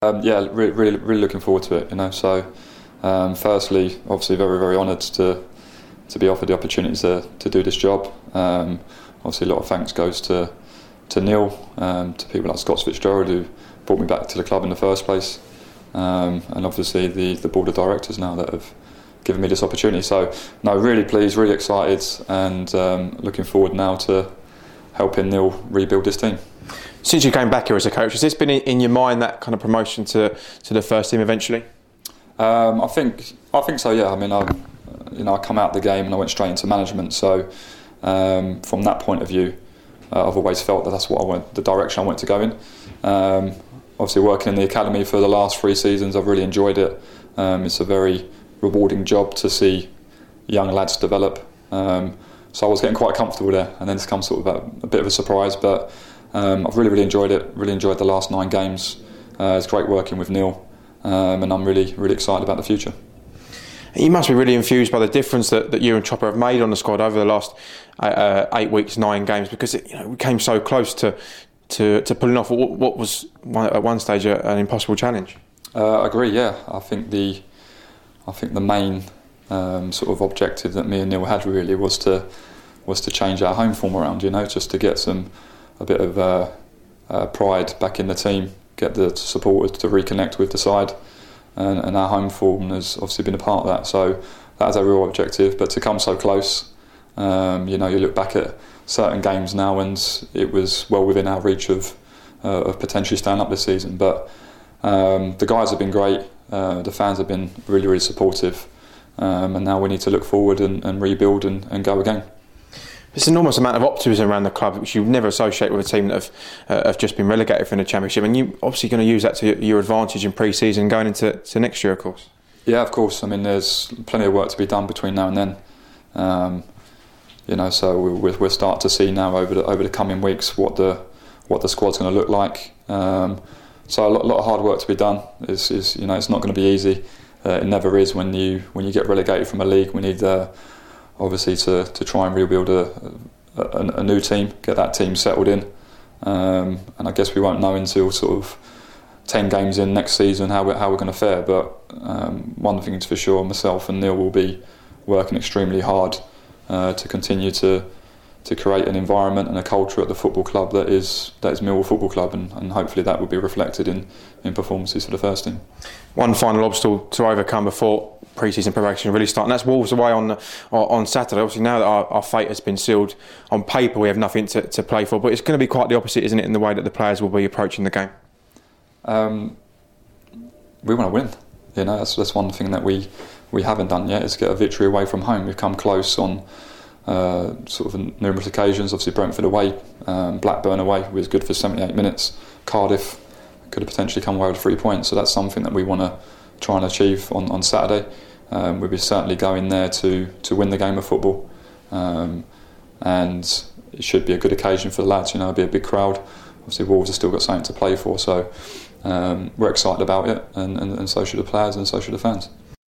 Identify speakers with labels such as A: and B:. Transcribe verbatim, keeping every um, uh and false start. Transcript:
A: Um, yeah, really, really, really looking forward to it. You know, so um, firstly, obviously, very, very honoured to to be offered the opportunity to to do this job. Um, obviously, a lot of thanks goes to to Neil, um, to people like Scott Fitzgerald who brought me back to the club in the first place, um, and obviously the the board of directors now that have given me this opportunity. So, no, really pleased, really excited, and um, looking forward now to helping Neil rebuild this team.
B: Since you came back here as a coach, has this been in your mind, that kind of promotion to to the first team eventually?
A: Um, I think I think so. Yeah. I mean, I you know I come out the game and I went straight into management. So um, from that point of view, uh, I've always felt that that's what I want, the direction I want to go in. Um, obviously, working in the academy for the last three seasons, I've really enjoyed it. Um, it's a very rewarding job to see young lads develop. Um, so I was getting quite comfortable there, and then it's come sort of a, a bit of a surprise, but. Um, I've really, really enjoyed it. Really enjoyed the last nine games. Uh, it's great working with Neil, um, and I'm really, really excited about the future.
B: You must be really infused by the difference that, that you and Chopper have made on the squad over the last uh, eight weeks, nine games, because it, you know, we came so close to to, to pulling off what, what was one, at one stage an impossible challenge.
A: Uh, I agree. Yeah, I think the I think the main um, sort of objective that me and Neil had really was to was to change our home form around. You know, just to get some. a bit of uh, uh, pride back in the team, get the supporters to reconnect with the side, and, and our home form has obviously been a part of that. So that's a real objective, but to come so close, um, you know, you look back at certain games now and it was well within our reach of, uh, of potentially staying up this season. But um, the guys have been great, uh, the fans have been really, really supportive, um, and now we need to look forward and, and rebuild and, and go again.
B: There's an enormous amount of optimism around the club, which you never associate with a team that have, uh, have just been relegated from the Championship, and you're obviously going to use that to your advantage in pre-season going into to next year, of course.
A: Yeah, of course. I mean, there's plenty of work to be done between now and then. Um, you know, so we'll, we'll start to see now over the over the coming weeks what the what the squad's going to look like. Um, so a lot, a lot of hard work to be done. Is is you know, it's not going to be easy. Uh, it never is when you when you get relegated from a league. We need. Uh, Obviously, to, to try and rebuild a, a, a new team, get that team settled in, um, and I guess we won't know until sort of ten games in next season how we're, how we're going to fare. But um, one thing's for sure, myself and Neil will be working extremely hard uh, to continue to to create an environment and a culture at the football club that is that is Millwall Football Club, and, and hopefully that will be reflected in, in performances for the first team.
B: One final obstacle to overcome before pre-season preparation really start, and that's Wolves away on on Saturday. Obviously, now that our, our fate has been sealed, on paper we have nothing to, to play for, but it's going to be quite the opposite, isn't it, in the way that the players will be approaching the game? Um,
A: we want to win. You know, that's that's one thing that we we haven't done yet, is get a victory away from home. We've come close on uh, sort of numerous occasions. Obviously, Brentford away, um, Blackburn away was good for seventy-eight minutes. Cardiff could have potentially come away with three points. So that's something that we want to try and achieve on, on Saturday. Um, we'll be certainly going there to, to win the game of football, um, and it should be a good occasion for the lads. You know, it'll be a big crowd. Obviously, Wolves have still got something to play for, so um, we're excited about it, and, and, and so should the players and so should the fans.